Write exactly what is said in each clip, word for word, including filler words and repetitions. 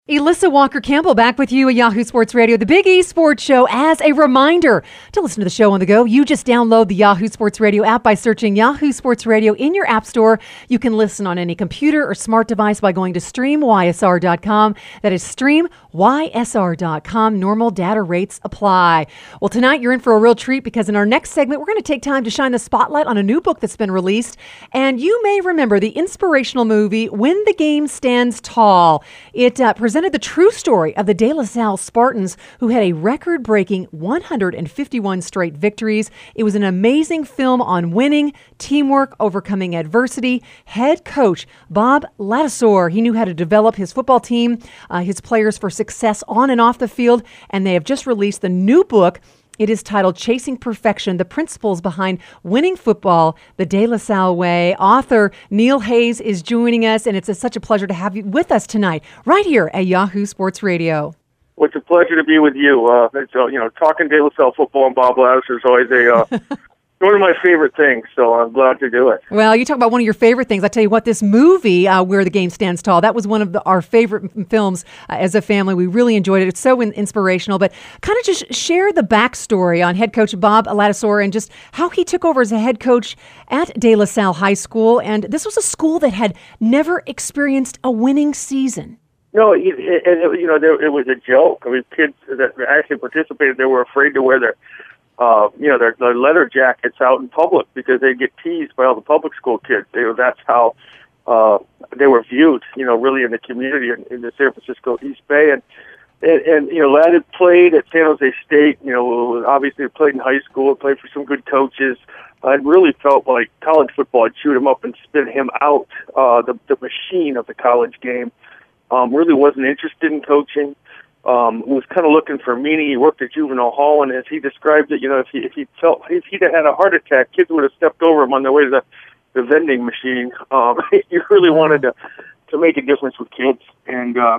Elissa Walker-Campbell back with you at Yahoo Sports Radio, the Big E Sports Show. As a reminder to listen to the show on the go, you just download the Yahoo Sports Radio app by searching Yahoo Sports Radio in your app store. You can listen on any computer or smart device by going to stream y s r dot com. That is stream y s r dot com. Normal data rates apply. Well, tonight you're in for a real treat because in our next segment, we're going to take time to shine the spotlight on a new book that's been released. And you may remember the inspirational movie, When the Game Stands Tall. It uh, presented the true story of the De La Salle Spartans, who had a record-breaking one hundred fifty-one straight victories. It was an amazing film on winning, teamwork, overcoming adversity. Head coach Bob Ladouceur, he knew how to develop his football team, uh, his players for success on and off the field, and they have just released the new book. It is titled Chasing Perfection, the Principles Behind Winning Football, the De La Salle Way. Author Neil Hayes is joining us, and it's a, such a pleasure to have you with us tonight, right here at Yahoo Sports Radio. Well, it's a pleasure to be with you. Uh, it's, uh, you know, talking De La Salle football and Bob Ladouceur is always a uh, one of my favorite things, so I'm glad to do it. Well, you talk about one of your favorite things. I tell you what, this movie, uh, Where the Game Stands Tall, that was one of the, our favorite m- films uh, as a family. We really enjoyed it. It's so in- inspirational. But kind of just share the backstory on head coach Bob Ladouceur and just how he took over as a head coach at De La Salle High School. And this was a school that had never experienced a winning season. No, it, it, it, you know, there, it was a joke. I mean, kids that actually participated, they were afraid to wear their Uh, you know, their, their leather jackets out in public because they'd get teased by all the public school kids. They, that's how uh, they were viewed, you know, really in the community in, in the San Francisco East Bay. And, and, and, you know, Ladd had played at San Jose State, you know, obviously had played in high school, played for some good coaches. I really felt like college football had chewed him up and spit him out, uh, the, the machine of the college game. Um, really wasn't interested in coaching. Um, was kind of looking for meaning. He worked at juvenile hall, and as he described it, you know, if he if he felt if he'd had a heart attack, kids would have stepped over him on their way to the, the vending machine. Um, he really wanted to to make a difference with kids, and uh,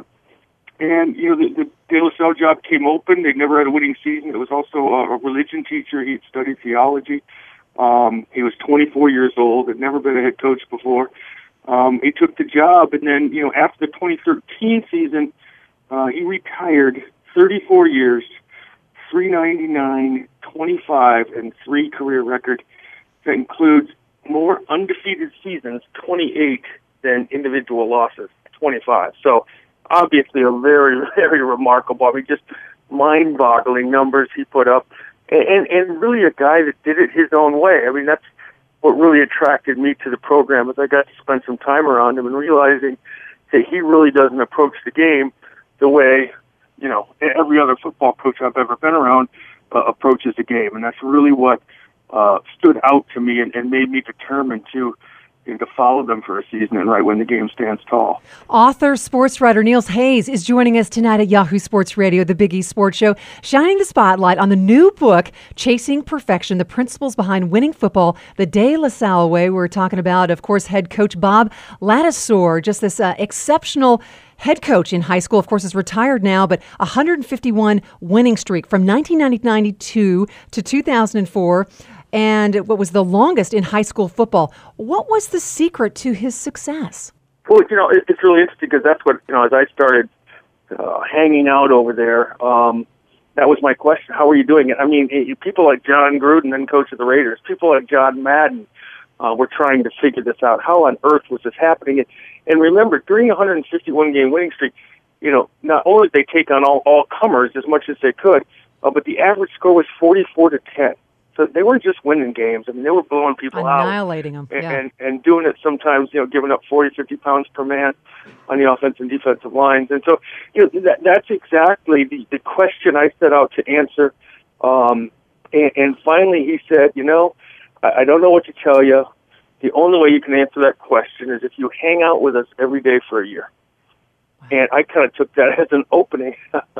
and you know, the, the De La Salle job came open. They never had a winning season. It was also a, a religion teacher. He'd studied theology. Um, he was twenty-four years old. Had never been a head coach before. Um, he took the job, and then you know, after the twenty thirteen season. Uh, he retired thirty-four years, three ninety-nine, twenty-five, and three career record. That includes more undefeated seasons, twenty-eight, than individual losses, twenty-five. So obviously a very, very remarkable, I mean, just mind-boggling numbers he put up. And, and, and really a guy that did it his own way. I mean, that's what really attracted me to the program as I got to spend some time around him and realizing that he really doesn't approach the game the way, you know, every other football coach I've ever been around uh, approaches the game. And that's really what uh, stood out to me and, and made me determined to you know, to follow them for a season and right when the game stands tall. Author, sports writer Neil Hayes is joining us tonight at Yahoo Sports Radio, the Big E Sports Show, shining the spotlight on the new book, Chasing Perfection, the Principles Behind Winning Football, the De La Salle Way. We're talking about, of course, head coach Bob Ladouceur, just this uh, exceptional head coach in high school. Of course, is retired now, but one hundred fifty-one winning streak from nineteen ninety-two to two thousand four. And what was the longest in high school football. What was the secret to his success? Well, you know, it, it's really interesting because that's what, you know, as I started uh, hanging out over there, um, that was my question. How are you doing it? I mean, it, people like John Gruden, then coach of the Raiders, people like John Madden uh, were trying to figure this out. How on earth was this happening? And, and remember, during a one hundred fifty-one game winning streak, you know, not only did they take on all, all comers as much as they could, uh, but the average score was forty-four to ten. So they weren't just winning games. I mean, they were blowing people Annihilating out. Annihilating them, yeah. And, and doing it sometimes, you know, giving up forty, fifty pounds per man on the offensive and defensive lines. And so, you know, that, that's exactly the, the question I set out to answer. Um, and, and finally he said, you know, I, I don't know what to tell you. The only way you can answer that question is if you hang out with us every day for a year. Wow. And I kind of took that as an opening.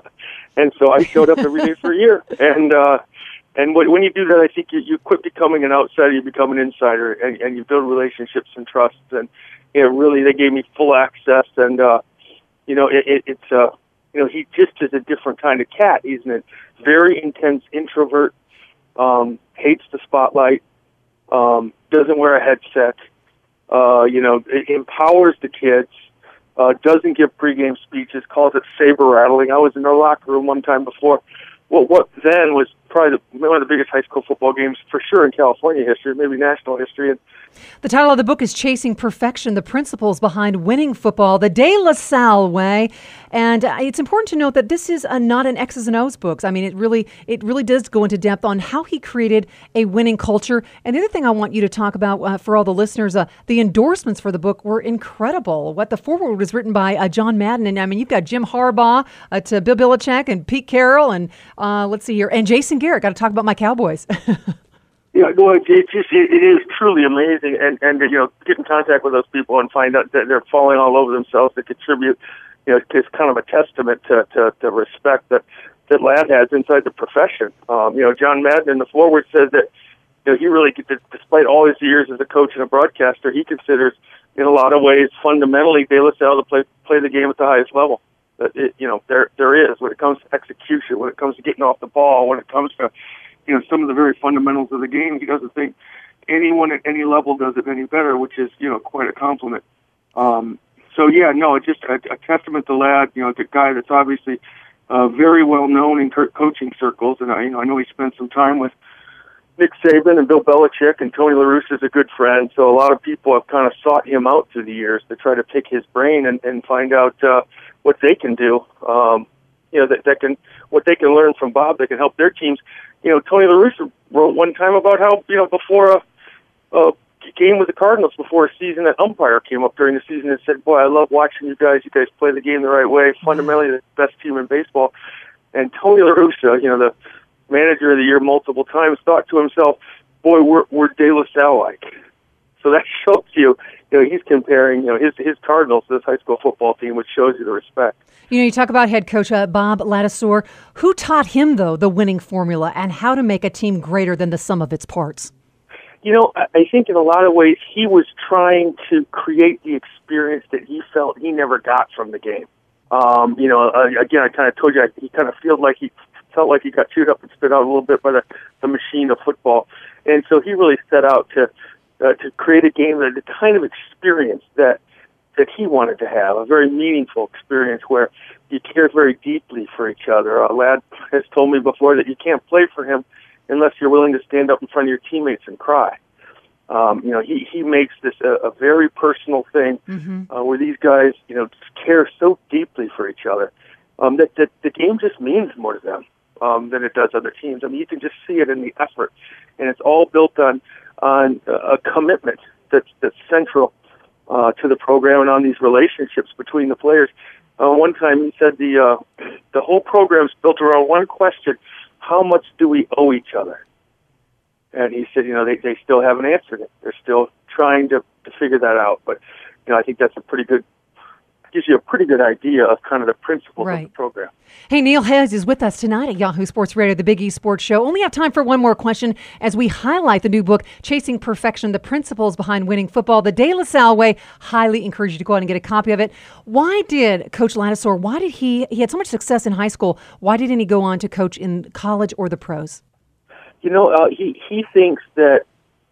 And so I showed up every day for a year. And, uh, And when you do that, I think you, you quit becoming an outsider, you become an insider, and, and you build relationships and trust. And you know, really, they gave me full access. And uh, you know, it, it, it's uh, you know, he just is a different kind of cat, isn't it? Very intense introvert, um, hates the spotlight, um, doesn't wear a headset. Uh, you know, it empowers the kids. uh, doesn't give pregame speeches, calls it saber rattling. I was in the locker room one time before. Well, what then was probably the, one of the biggest high school football games for sure in California history, maybe national history. And the title of the book is Chasing Perfection, the Principles Behind Winning Football, the De La Salle Way. And uh, it's important to note that this is a, not an X's and O's book. I mean, it really it really does go into depth on how he created a winning culture. And the other thing I want you to talk about uh, for all the listeners, uh, the endorsements for the book were incredible. What the foreword was written by uh, John Madden. And I mean, you've got Jim Harbaugh uh, to Bill Belichick and Pete Carroll and uh, let's see here, and Jason Garrett. Got to talk about my Cowboys. Yeah, well, it's just, it, it is truly amazing, and, and you know, get in contact with those people and find out that they're falling all over themselves to contribute. You know, it's kind of a testament to, to, to respect that, that Ladd has inside the profession. Um, you know, John Madden in the foreword says that, you know, he really, despite all his years as a coach and a broadcaster, he considers, in a lot of ways, fundamentally, De La Salle to play play the game at the highest level. That it, you know, there there is when it comes to execution, when it comes to getting off the ball, when it comes to you know, some of the very fundamentals of the game. He doesn't think anyone at any level does it any better, which is, you know, quite a compliment. Um, so, yeah, no, it's just a, a testament to Ladd, you know, the guy that's obviously uh, very well known in co- coaching circles. And, I, you know, I know he spent some time with Nick Saban and Bill Belichick, and Tony La Russa is a good friend. So a lot of people have kind of sought him out through the years to try to pick his brain and, and find out uh, what they can do, um, you know, that, that can, what they can learn from Bob that can help their teams. You know, Tony La Russa wrote one time about how, you know, before a, a game with the Cardinals, before a season, an umpire came up during the season and said, boy, I love watching you guys. You guys play the game the right way. Fundamentally, the best team in baseball. And Tony La Russa, you know, the manager of the year multiple times, thought to himself, boy, we're, we're De La Salle-like. So that shows you, you know, he's comparing, you know, his, his Cardinals to this high school football team, which shows you the respect. You know, you talk about head coach uh, Bob Ladouceur. Who taught him, though, the winning formula and how to make a team greater than the sum of its parts? You know, I think in a lot of ways he was trying to create the experience that he felt he never got from the game. Um, you know, uh, again, I kind of told you, he kind of felt like he felt like he got chewed up and spit out a little bit by the, the machine of football. And so he really set out to uh, to create a game, that the kind of experience that that he wanted to have, a very meaningful experience where you care very deeply for each other. Uh, Ladd has told me before that you can't play for him unless you're willing to stand up in front of your teammates and cry. Um, you know, he, he makes this a, a very personal thing mm-hmm. uh, where these guys, you know, care so deeply for each other um, that, that the game just means more to them um, than it does other teams. I mean, you can just see it in the effort, and it's all built on on a commitment that's that's central Uh, to the program and on these relationships between the players. Uh, one time he said the uh, the whole program's built around one question: how much do we owe each other? And he said, you know, they, they still haven't answered it. They're still trying to, to figure that out. But, you know, I think that's a pretty good, gives you a pretty good idea of kind of the principles right. of the program. Hey, Neil Hayes is with us tonight at Yahoo Sports Radio, the Big East Sports Show. Only have time for one more question as we highlight the new book, Chasing Perfection, the Principles Behind Winning Football, the De La Salle Way. Highly encourage you to go out and get a copy of it. Why did Coach Ladouceur, why did he, he had so much success in high school, why didn't he go on to coach in college or the pros? You know, uh, he, he thinks that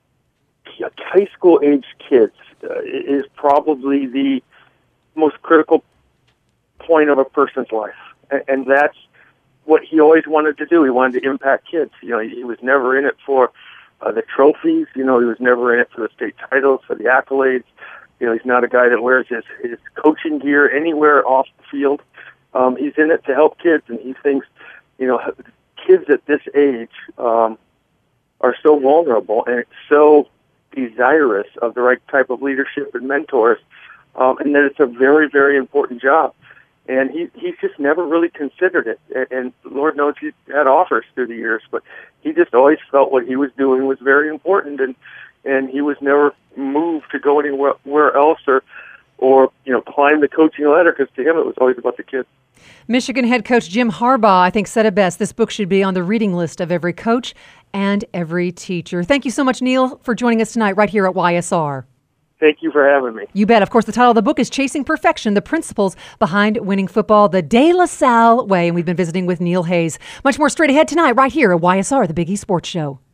high school-age kids uh, is probably the most critical point of a person's life. And, and that's what he always wanted to do. He wanted to impact kids. You know, he, he was never in it for uh, the trophies. You know, he was never in it for the state titles, for the accolades. You know, he's not a guy that wears his, his coaching gear anywhere off the field. Um, he's in it to help kids, and he thinks, you know, kids at this age um, are so vulnerable and so desirous of the right type of leadership and mentors, um, and that it's a very, very important job. And he he's just never really considered it. And, and Lord knows he's had offers through the years, but he just always felt what he was doing was very important, and and he was never moved to go anywhere where else or, or you know, climb the coaching ladder, because to him it was always about the kids. Michigan head coach Jim Harbaugh, I think, said it best. This book should be on the reading list of every coach and every teacher. Thank you so much, Neil, for joining us tonight right here at Y S R. Thank you for having me. You bet. Of course, the title of the book is Chasing Perfection, the Principles Behind Winning Football, the De La Salle Way. And we've been visiting with Neil Hayes. Much more straight ahead tonight right here at Y S R, the Big East Sports Show.